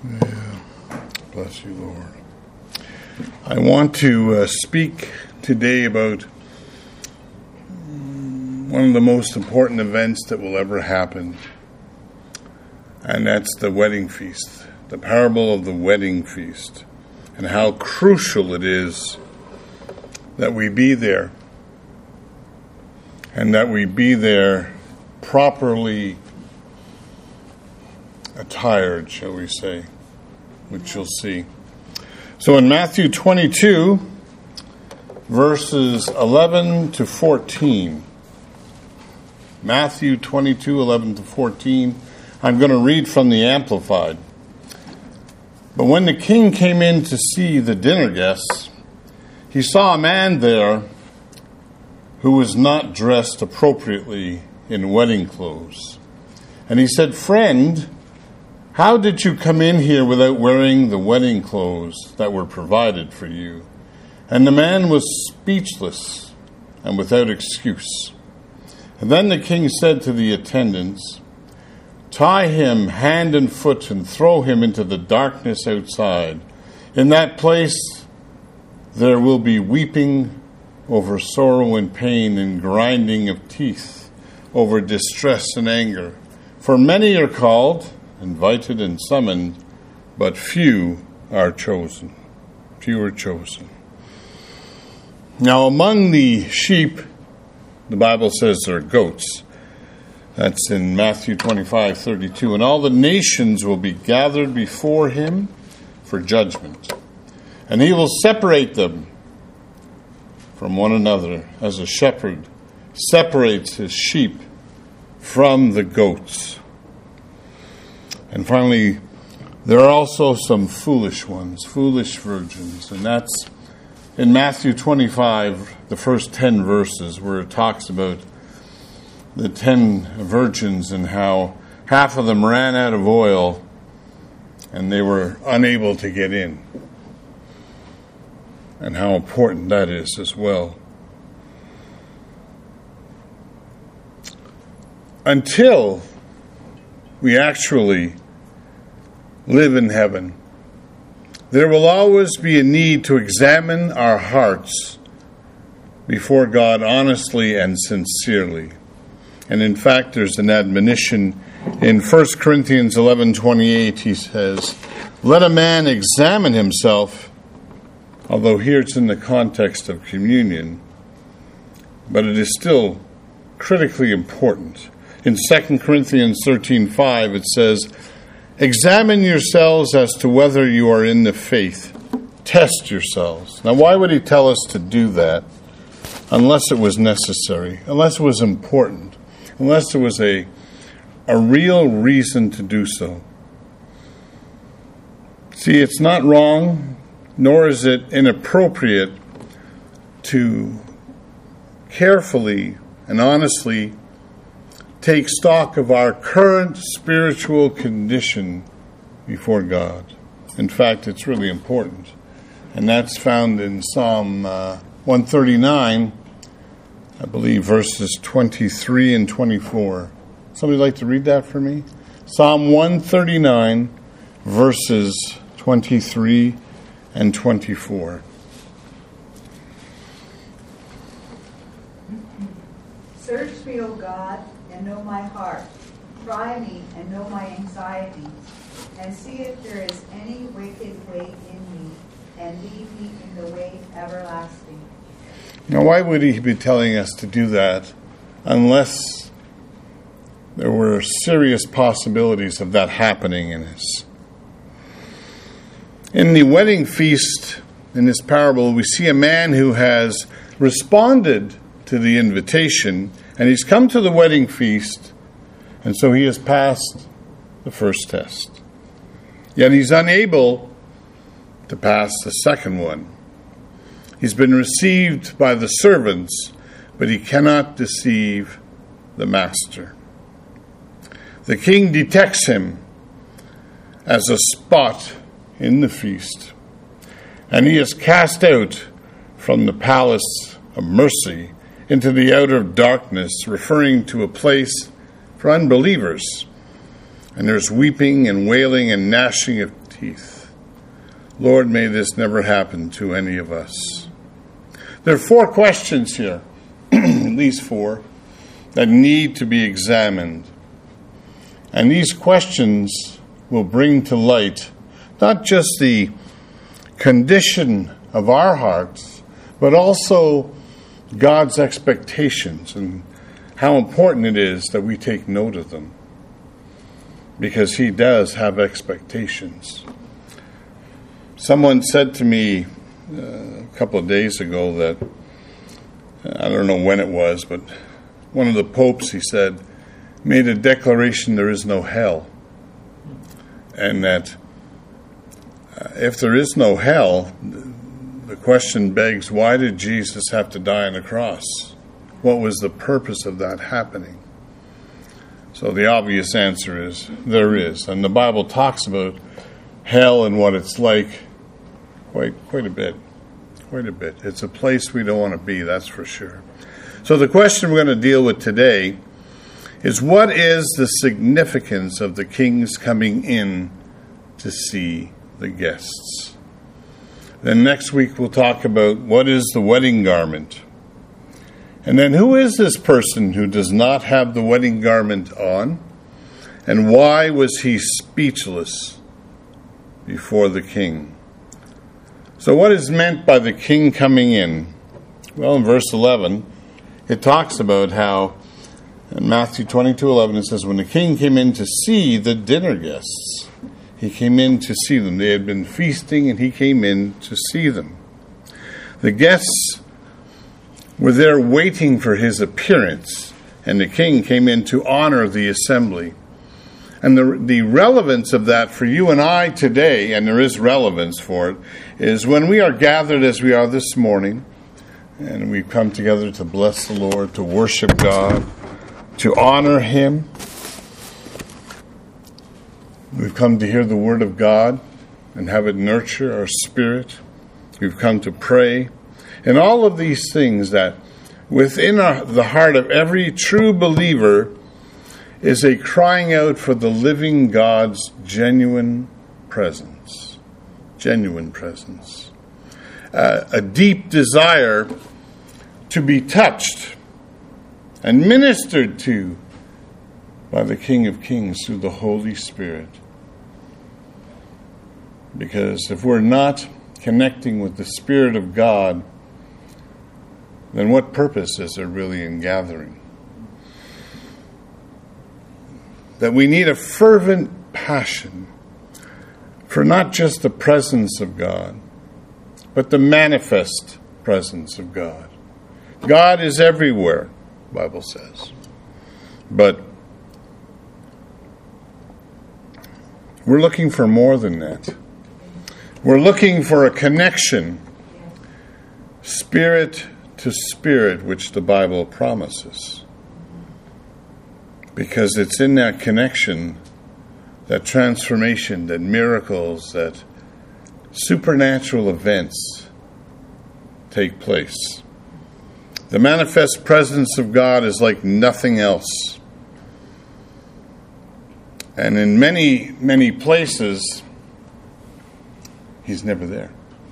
Bless you, Lord. I want to speak today about one of the most important events that will ever happen, and that's the wedding feast, the parable of the wedding feast, and how crucial it is that we be there, and that we be there properly attired, shall we say, which you'll see. So in Matthew 22, verses 11 to 14, Matthew 22, 11 to 14, I'm going to read from the Amplified. But when the king came in to see the dinner guests, he saw a man there who was not dressed appropriately in wedding clothes. And he said, "Friend, how did you come in here without wearing the wedding clothes that were provided for you?" And the man was speechless and without excuse. And then the king said to the attendants, "Tie him hand and foot and throw him into the darkness outside. In that place there will be weeping over sorrow and pain and grinding of teeth over distress and anger. For many are called, invited and summoned, but few are chosen." Few are chosen. Now among the sheep, the Bible says there are goats. That's in Matthew 25:32. "And all the nations will be gathered before him for judgment. And he will separate them from one another, as a shepherd separates his sheep from the goats." And finally, there are also some foolish ones, foolish virgins. And that's in Matthew 25, the first 10 verses, where it talks about the 10 virgins and how half of them ran out of oil and they were unable to get in. And how important that is as well. Until we actually live in heaven, there will always be a need to examine our hearts before God honestly and sincerely. And in fact, there's an admonition in 1 Corinthians 11:28. He says, "Let a man examine himself," although here it's in the context of communion, but it is still critically important. In 2 Corinthians 13:5, it says, "Examine yourselves as to whether you are in the faith. Test yourselves." Now, why would he tell us to do that unless it was necessary, unless it was important, unless there was a real reason to do so? See, it's not wrong, nor is it inappropriate to carefully and honestly take stock of our current spiritual condition before God. In fact, it's really important. And that's found in Psalm 139, I believe, verses 23 and 24. Somebody like to read that for me? Psalm 139, verses 23 and 24. "Search me, O God, and know my heart. Try me and know my anxieties, and see if there is any wicked way in me, and lead me in the way everlasting." Now, why would he be telling us to do that unless there were serious possibilities of that happening in us? In the wedding feast, in this parable, we see a man who has responded to the invitation, and he's come to the wedding feast, and so he has passed the first test. Yet he's unable to pass the second one. He's been received by the servants, but he cannot deceive the master. The king detects him as a spot in the feast, and he is cast out from the palace of mercy into the outer darkness, referring to a place for unbelievers. And there's weeping and wailing and gnashing of teeth. Lord, may this never happen to any of us. There are 4 questions here, at least 4, that need to be examined. And these questions will bring to light not just the condition of our hearts, but also God's expectations and how important it is that we take note of them. Because He does have expectations. Someone said to me a couple of days ago that, I don't know when it was, but one of the popes, he said, made a declaration there is no hell. And that if there is no hell, the question begs, why did Jesus have to die on the cross? What was the purpose of that happening? So the obvious answer is, there is. And the Bible talks about hell and what it's like quite a bit. Quite a bit. It's a place we don't want to be, that's for sure. So the question we're going to deal with today is, what is the significance of the kings coming in to see the guests? Then next week we'll talk about what is the wedding garment. And then who is this person who does not have the wedding garment on? And why was he speechless before the king? So what is meant by the king coming in? Well, in verse 11, it talks about how, in Matthew 22:11, it says, when the king came in to see the dinner guests, he came in to see them. They had been feasting, and he came in to see them. The guests were there waiting for his appearance, and the king came in to honor the assembly. And the relevance of that for you and I today, and there is relevance for it, is when we are gathered as we are this morning, and we come together to bless the Lord, to worship God, to honor Him. We've come to hear the Word of God and have it nurture our spirit. We've come to pray. And all of these things that within the heart of every true believer is a crying out for the living God's genuine presence. Genuine presence. A deep desire to be touched and ministered to by the King of Kings through the Holy Spirit. Because if we're not connecting with the Spirit of God, then what purpose is there really in gathering? That we need a fervent passion for not just the presence of God, but the manifest presence of God. God is everywhere, the Bible says. But we're looking for more than that. We're looking for a connection, spirit to spirit, which the Bible promises. Because it's in that connection, that transformation, that miracles, that supernatural events take place. The manifest presence of God is like nothing else. And in many, many places, He's never there.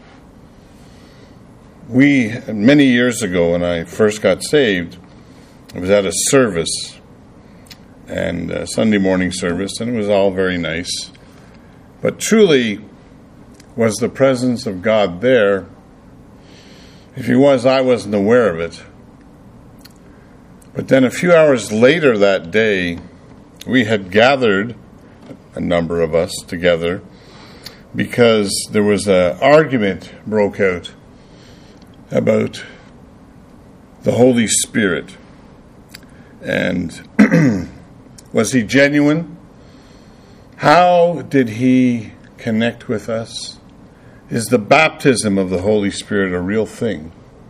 Many years ago, when I first got saved, I was at a service, and a Sunday morning service, and it was all very nice. But truly, was the presence of God there? If He was, I wasn't aware of it. But then a few hours later that day, we had gathered, a number of us together, because there was an argument broke out about the Holy Spirit. And was He genuine? How did He connect with us? Is the baptism of the Holy Spirit a real thing?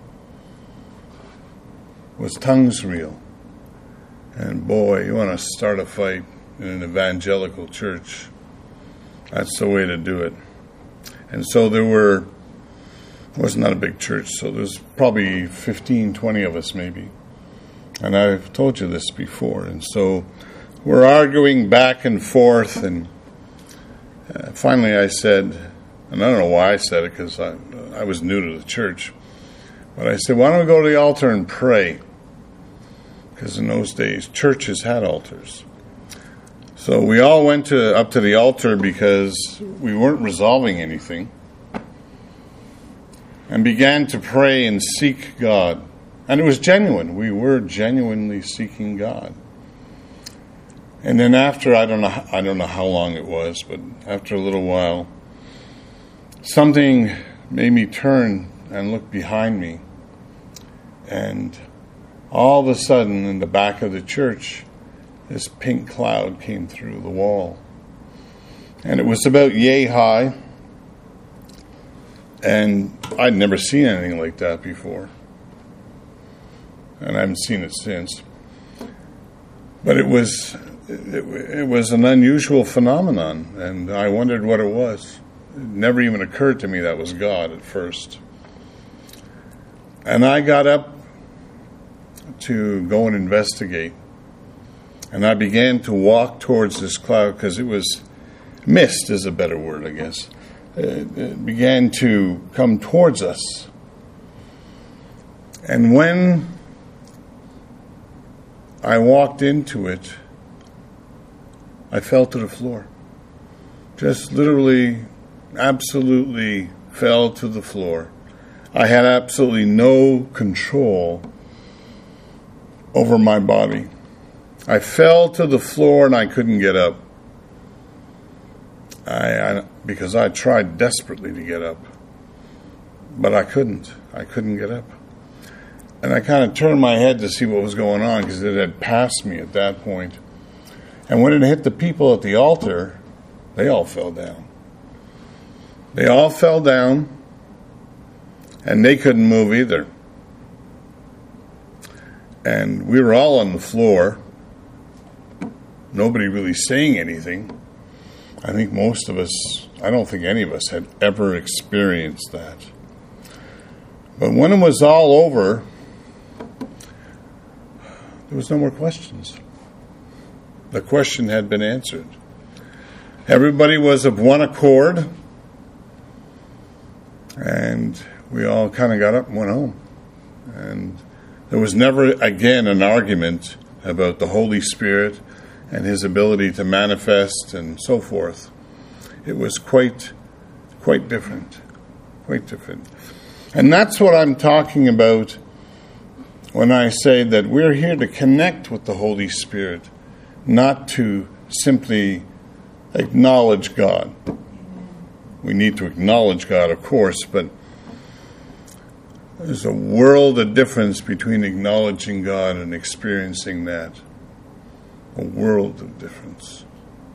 Was tongues real? And boy, you want to start a fight in an evangelical church, that's the way to do it. And so it was not a big church, so there's probably 15, 20 of us maybe. And I've told you this before. And so we're arguing back and forth, and Finally I said, and I don't know why I said it because I was new to the church, but I said, why don't we go to the altar and pray? Because in those days, churches had altars. So we all went up to the altar because we weren't resolving anything, and began to pray and seek God. And it was genuine. We were genuinely seeking God. And then after, I don't know how long it was, but after a little while, something made me turn and look behind me. And all of a sudden, in the back of the church, this pink cloud came through the wall. And it was about yay high. And I'd never seen anything like that before. And I haven't seen it since. But it was an unusual phenomenon, and I wondered what it was. It never even occurred to me that was God at first. And I got up to go and investigate. And I began to walk towards this cloud, because it was, mist is a better word, I guess. It began to come towards us. And when I walked into it, I fell to the floor. Just literally, absolutely fell to the floor. I had absolutely no control over my body. I fell to the floor and I couldn't get up. Because I tried desperately to get up. But I couldn't. I couldn't get up. And I kind of turned my head to see what was going on, because it had passed me at that point. And when it hit the people at the altar, they all fell down. They all fell down, and they couldn't move either. And we were all on the floor, nobody really saying anything. I think most of us, I don't think any of us had ever experienced that. But when it was all over, there was no more questions. The question had been answered. Everybody was of one accord, and we all kind of got up and went home. And there was never again an argument about the Holy Spirit and his ability to manifest and so forth. It was quite different. Quite different. And that's what I'm talking about when I say that we're here to connect with the Holy Spirit, not to simply acknowledge God. We need to acknowledge God, of course, but there's a world of difference between acknowledging God and experiencing that. A world of difference.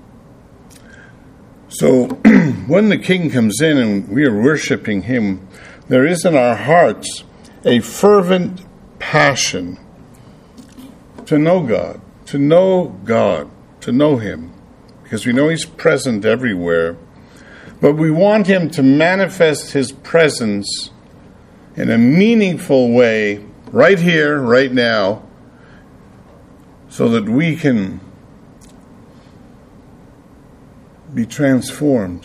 So when the King comes in and we are worshiping him, there is in our hearts a fervent passion to know God, to know him, because we know he's present everywhere. But we want him to manifest his presence in a meaningful way right here, right now, so that we can be transformed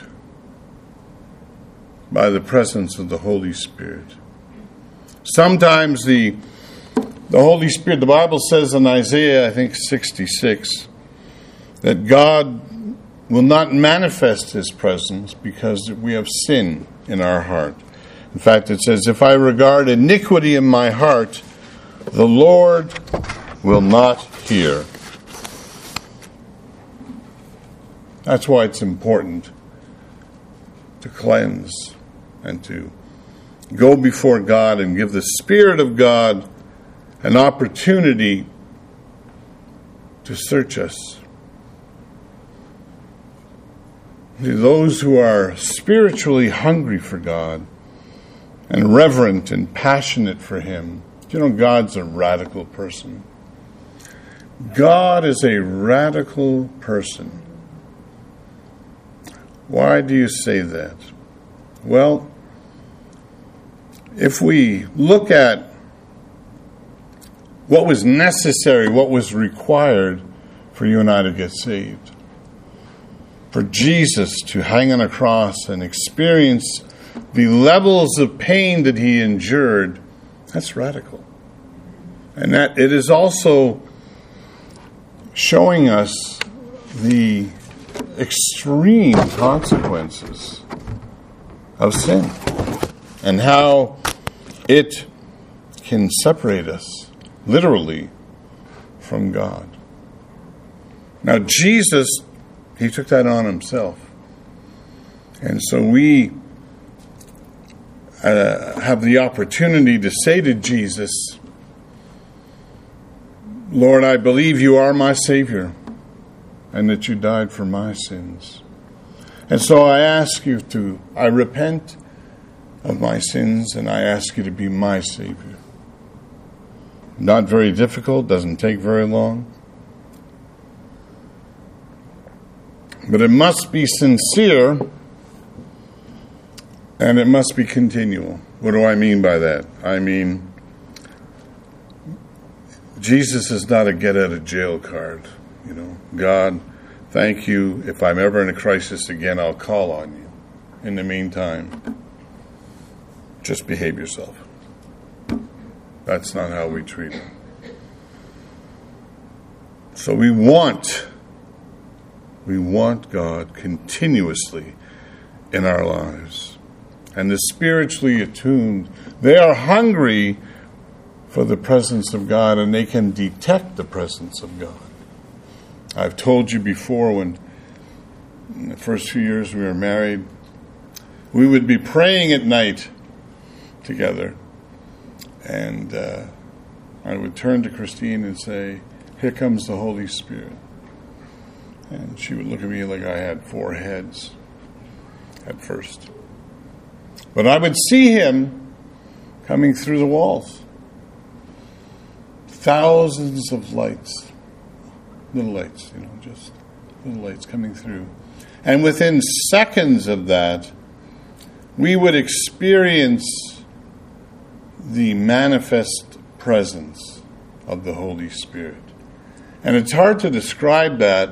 by the presence of the Holy Spirit. Sometimes the Holy Spirit, the Bible says in Isaiah, I think 66, that God will not manifest his presence because we have sin in our heart. In fact, it says, if I regard iniquity in my heart, the Lord will not hear. That's why it's important to cleanse and to go before God and give the Spirit of God an opportunity to search us. Those who are spiritually hungry for God and reverent and passionate for him, you know, God's a radical person. God is a radical person. Why do you say that? Well, if we look at what was necessary, what was required for you and I to get saved, for Jesus to hang on a cross and experience the levels of pain that he endured, that's radical. And that it is also showing us the extreme consequences of sin and how it can separate us literally from God. Now Jesus, he took that on himself. And so we have the opportunity to say to Jesus, Lord, I believe you are my Savior and that you died for my sins. And so I repent of my sins and I ask you to be my Savior. Not very difficult, doesn't take very long. But it must be sincere and it must be continual. What do I mean by that? I mean, Jesus is not a get-out-of-jail card. God, thank you. If I'm ever in a crisis again, I'll call on you. In the meantime, just behave yourself. That's not how we treat him. So we want God continuously in our lives. And the spiritually attuned, they are hungry for the presence of God, and they can detect the presence of God. I've told you before, when in the first few years we were married, we would be praying at night together, and I would turn to Christine and say, "Here comes the Holy Spirit." And she would look at me like I had 4 heads at first. But I would see him coming through the walls. Thousands of lights. Little lights, just little lights coming through. And within seconds of that, we would experience the manifest presence of the Holy Spirit. And it's hard to describe that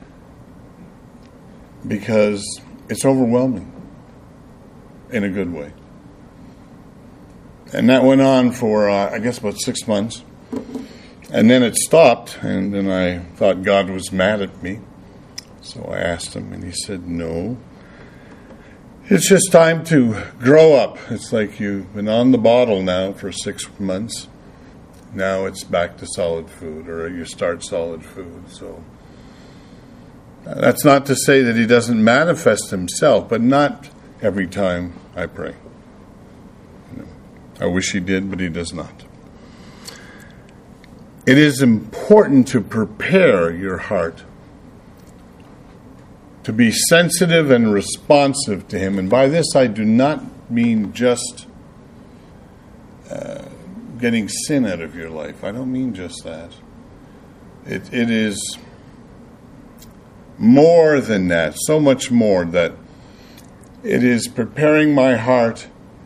because it's overwhelming in a good way. And that went on for, about 6 months. And then it stopped, and then I thought God was mad at me. So I asked him, and he said, "No. It's just time to grow up. It's like you've been on the bottle now for 6 months. Now it's back to solid food, or you start solid food." So that's not to say that he doesn't manifest himself, but not every time I pray. I wish he did, but he does not. It is important to prepare your heart to be sensitive and responsive to him. And by this I do not mean just getting sin out of your life. I don't mean just that. It is more than that, so much more, that it is preparing my heart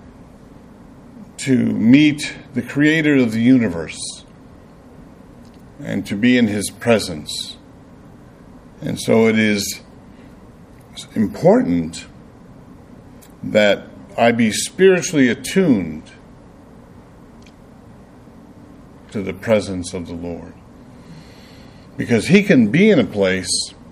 to meet the Creator of the universe and to be in his presence. And so it is important that I be spiritually attuned to the presence of the Lord. Because he can be in a place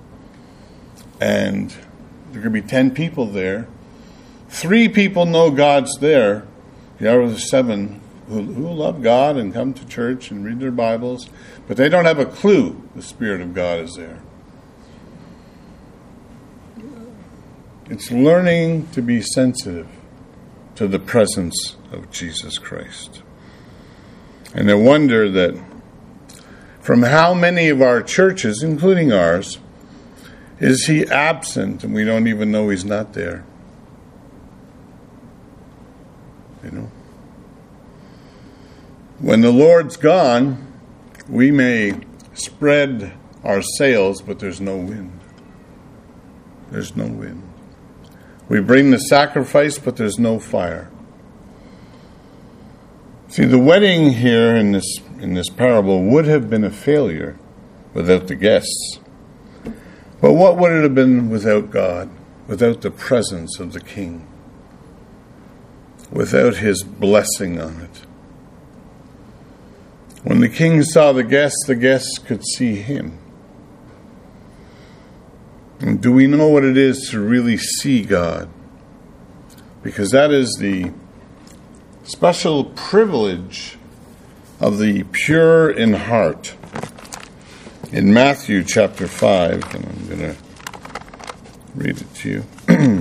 and there could be 10 people there. 3 people know God's there. The other 7 who love God and come to church and read their Bibles, but they don't have a clue the Spirit of God is there. It's learning to be sensitive to the presence of Jesus Christ. And I wonder that from how many of our churches, including ours, is he absent and we don't even know he's not there? When the Lord's gone, we may spread our sails, but there's no wind. There's no wind. We bring the sacrifice, but there's no fire. See, the wedding here in this parable would have been a failure without the guests. But what would it have been without God, without the presence of the king, without his blessing on it? When the king saw the guests could see him. And do we know what it is to really see God? Because that is the special privilege of the pure in heart. In Matthew chapter 5, and I'm going to read it to you.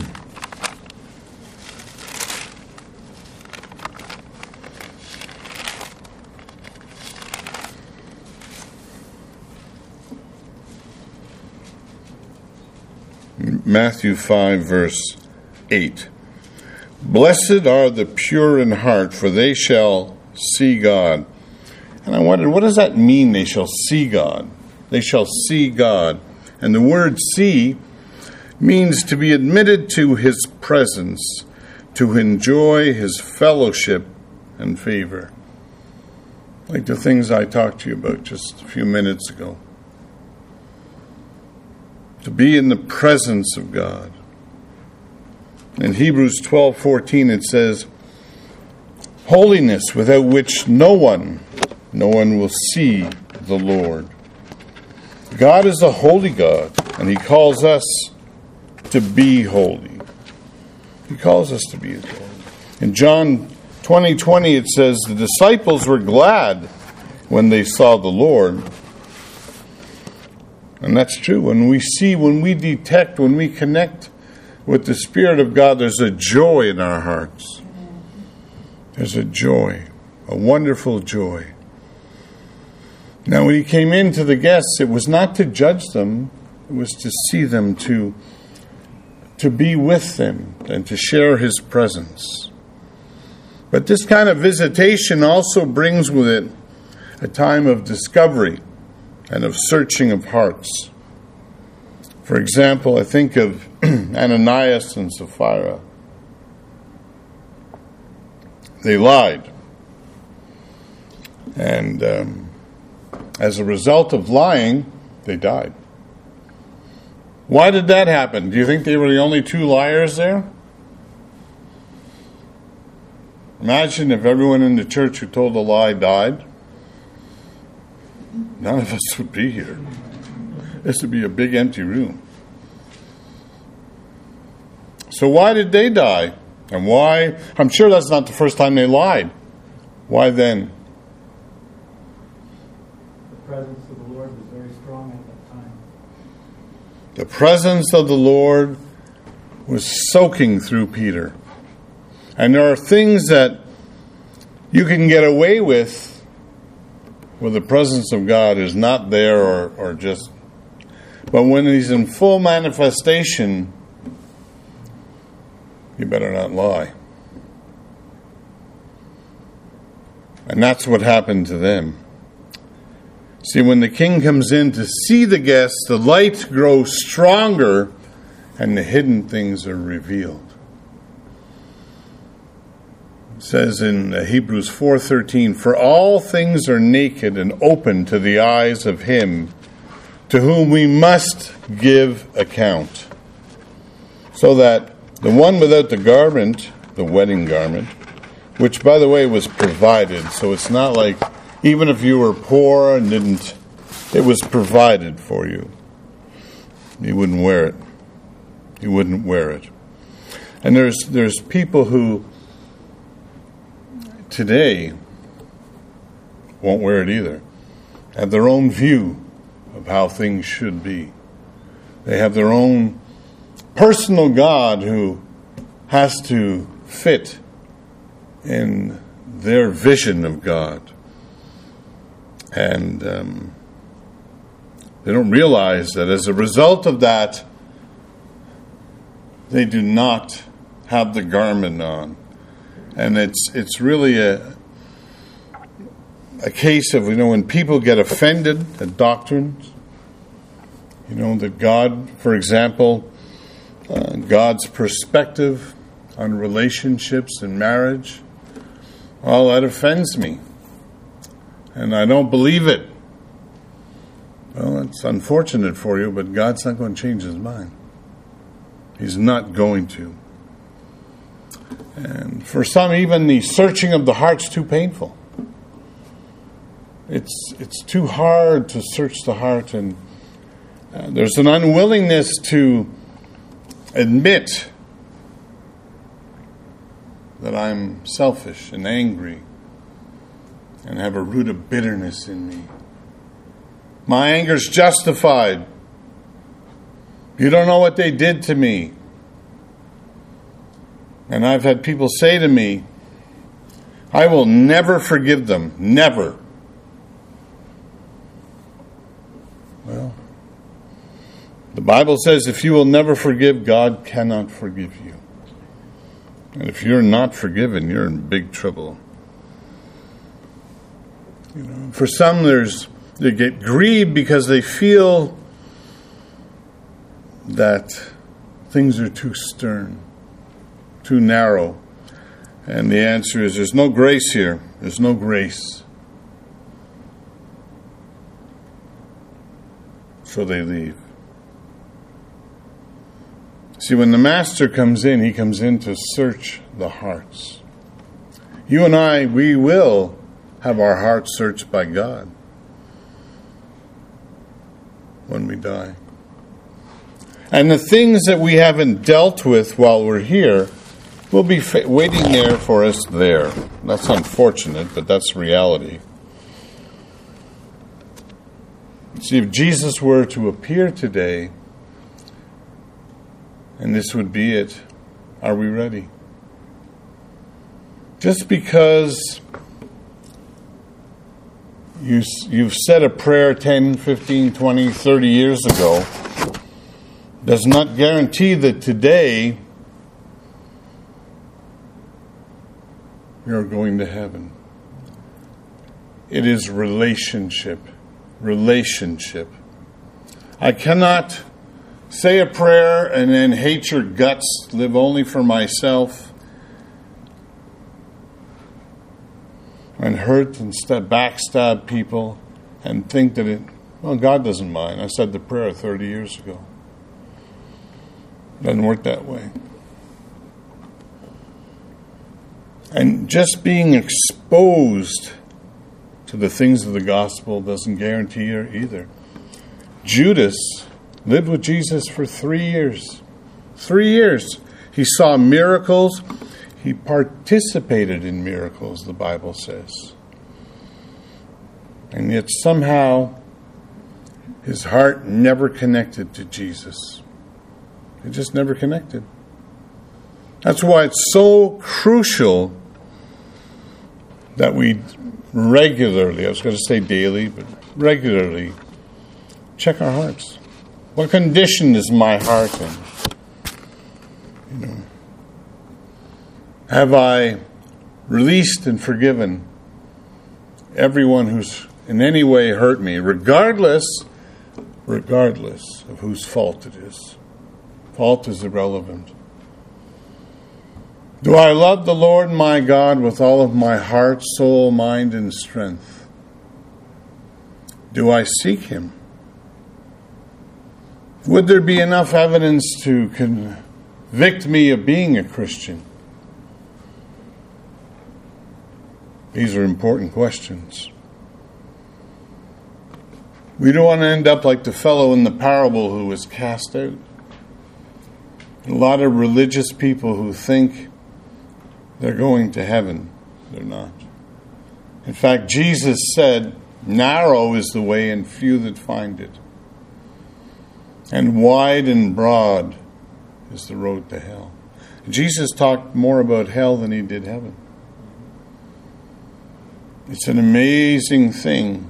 Matthew 5, verse 8. Blessed are the pure in heart, for they shall see God. And I wondered, what does that mean, they shall see God? They shall see God. And the word see means to be admitted to his presence, to enjoy his fellowship and favor. Like the things I talked to you about just a few minutes ago. To be in the presence of God. In Hebrews 12:14 it says, holiness without which no one will see the Lord. God is a holy God, and he calls us to be holy. He calls us to be holy. In John 20:20 it says, the disciples were glad when they saw the Lord. And that's true. When we detect, when we connect with the Spirit of God, there's a joy in our hearts. There's a joy, a wonderful joy. Now, when he came into the guests, it was not to judge them, it was to see them, to be with them, and to share his presence. But this kind of visitation also brings with it a time of discovery and of searching of hearts. For example, I think of Ananias and Sapphira. They lied. And as a result of lying, they died. Why did that happen? Do you think they were the only two liars there? Imagine if everyone in the church who told a lie died. None of us would be here. This would be a big empty room. So why did they die? And why? I'm sure that's not the first time they lied. Why then? The presence of the Lord was very strong at that time. The presence of the Lord was soaking through Peter. And there are things that you can get away with where the presence of God is not there or just... But when he's in full manifestation, you better not lie. And that's what happened to them. See, when the king comes in to see the guests, the light grows stronger and the hidden things are revealed. It says in Hebrews 4:13, for all things are naked and open to the eyes of him to whom we must give account. So that the one without the garment, the wedding garment, which by the way was provided, so it's not like even if you were poor and didn't, it was provided for you. You wouldn't wear it. You wouldn't wear it. And there's people who today won't wear it either. Have their own view of how things should be. They have their own personal God who has to fit in their vision of God. And they don't realize that as a result of that, they do not have the garment on. And it's really a case of, when people get offended at doctrines, that God, for example, God's perspective on relationships and marriage, well, that offends me. And I don't believe it. Well, it's unfortunate for you, but God's not going to change his mind. He's not going to. And for some, even the searching of the heart's too painful. It's too hard to search the heart, and there's an unwillingness to admit that I'm selfish and angry and have a root of bitterness in me. My anger's justified. You don't know what they did to me. And I've had people say to me, I will never forgive them. Never. Well, the Bible says if you will never forgive, God cannot forgive you. And if you're not forgiven, you're in big trouble. For some, they get grieved because they feel that things are too stern, too narrow. And the answer is there's no grace here. There's no grace. So they leave. See, when the Master comes in, he comes in to search the hearts. You and I, we will have our hearts searched by God when we die. And the things that we haven't dealt with while we're here will be waiting there for us there. That's unfortunate, but that's reality. See, if Jesus were to appear today, and this would be it, are we ready? Just because you've said a prayer 10, 15, 20, 30 years ago does not guarantee that today you're going to heaven. It is relationship. Relationship. I cannot say a prayer and then hate your guts, live only for myself, and hurt and backstab people and think that God doesn't mind. I said the prayer 30 years ago. It doesn't work that way. And just being exposed to the things of the gospel doesn't guarantee you either. Judas lived with Jesus for 3 years. 3 years. He saw miracles. He participated in miracles, the Bible says. And yet somehow his heart never connected to Jesus. It just never connected. That's why it's so crucial that we regularly, I was going to say daily, but regularly, check our hearts. What condition is my heart in? Have I released and forgiven everyone who's in any way hurt me, regardless of whose fault it is? Fault is irrelevant. Do I love the Lord my God with all of my heart, soul, mind, and strength? Do I seek him? Would there be enough evidence to convict me of being a Christian? These are important questions. We don't want to end up like the fellow in the parable who was cast out. A lot of religious people who think they're going to heaven. They're not. In fact, Jesus said, narrow is the way and few that find it. And wide and broad is the road to hell. Jesus talked more about hell than he did heaven. It's an amazing thing,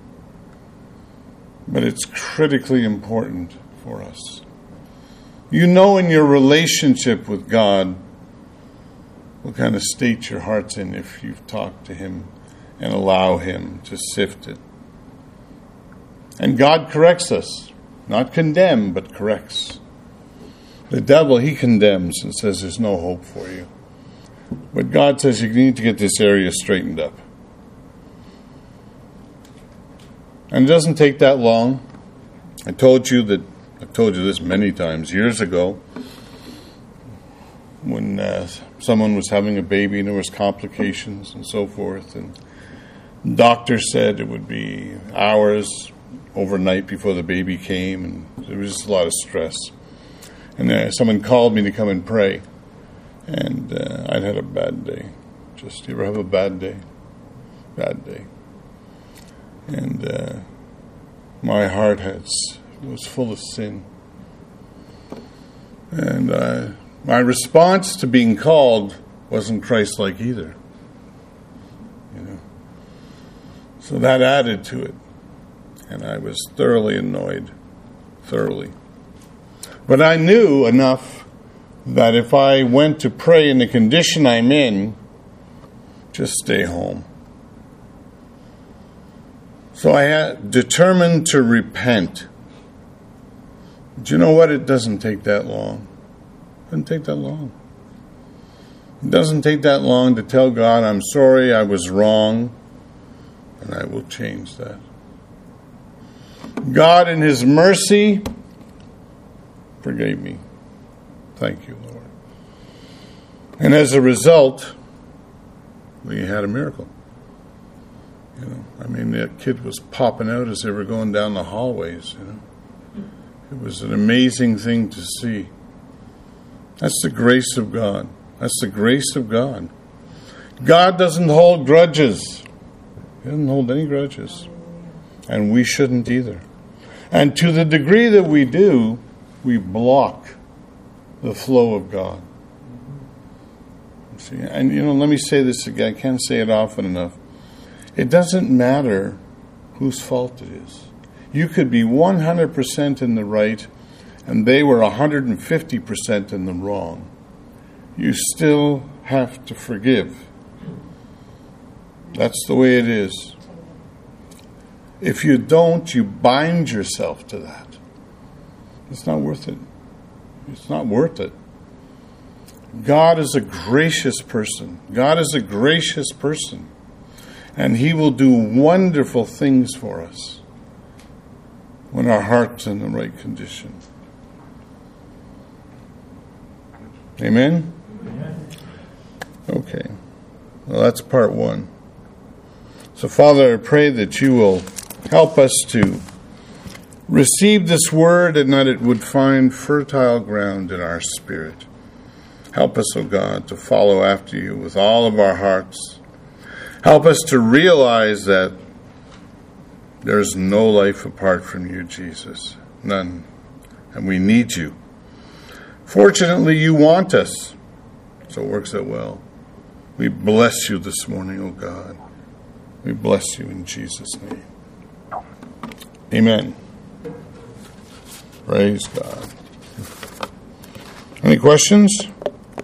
but it's critically important for us. You know in your relationship with God what kind of state your heart's in if you've talked to him and allow him to sift it. And God corrects us. Not condemn, but corrects. The devil, he condemns and says there's no hope for you. But God says you need to get this area straightened up. And it doesn't take that long. I've told you this many times, years ago, when someone was having a baby and there was complications and so forth, and doctors said it would be hours, overnight before the baby came, and there was just a lot of stress. And someone called me to come and pray, and I'd had a bad day. Just, you ever have a bad day? Bad day. And my heart was full of sin. And my response to being called wasn't Christ-like either. So that added to it. And I was thoroughly annoyed. Thoroughly. But I knew enough that if I went to pray in the condition I'm in, just stay home. So I had determined to repent. Do you know what? It doesn't take that long. It doesn't take that long. It doesn't take that long to tell God, I'm sorry, I was wrong, and I will change that. God, in His mercy, forgave me. Thank you, Lord. And as a result, we had a miracle. That kid was popping out as they were going down the hallways. It was an amazing thing to see. That's the grace of God. That's the grace of God. God doesn't hold grudges. He doesn't hold any grudges. And we shouldn't either. And to the degree that we do, we block the flow of God. See, and let me say this again. I can't say it often enough. It doesn't matter whose fault it is. You could be 100% in the right, and they were 150% in the wrong. You still have to forgive. That's the way it is. If you don't, you bind yourself to that. It's not worth it. It's not worth it. God is a gracious person. God is a gracious person. And He will do wonderful things for us when our heart's in the right condition. Amen? Amen. Okay. Well, that's part one. So, Father, I pray that You will help us to receive this word and that it would find fertile ground in our spirit. Help us, O God, to follow after You with all of our hearts. Help us to realize that there's no life apart from You, Jesus. None. And we need You. Fortunately, You want us. So it works out well. We bless You this morning, O God. We bless You in Jesus' name. Amen. Praise God. Any questions?